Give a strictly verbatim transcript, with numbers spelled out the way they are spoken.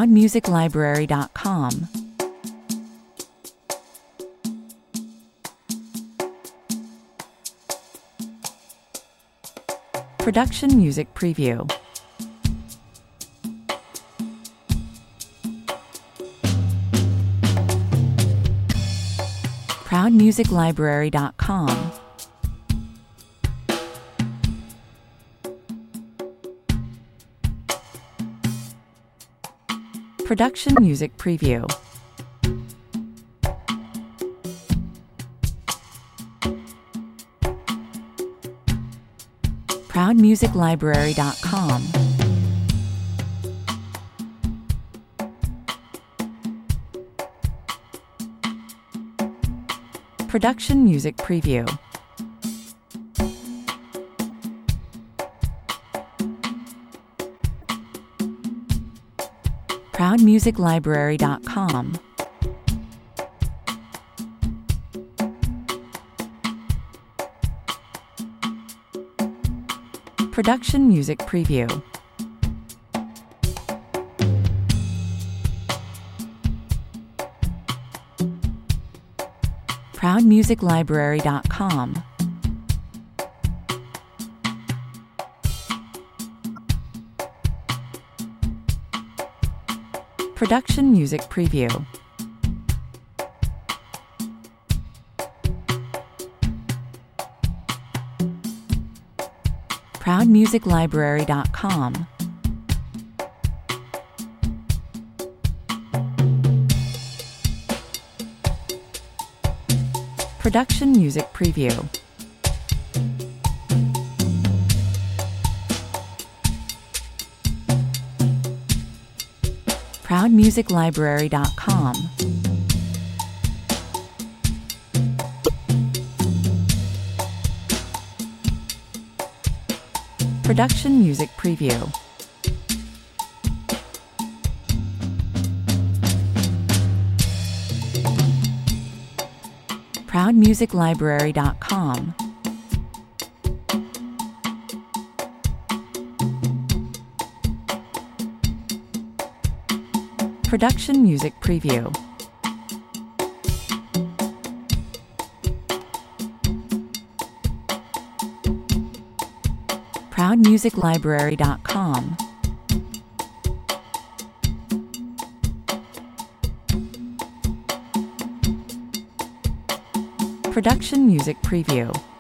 proud music library dot com. Production Music Preview. proud music library dot com. Production Music Preview. proud music library dot com. Production Music Preview. proud music library dot com. Production Music Preview. proud music library dot com. Production Music Preview. proud music library dot com. Production Music Preview. proud music library dot com. Production Music Preview. proud music library dot com. Production Music Preview. proud music library dot com. Production Music Preview.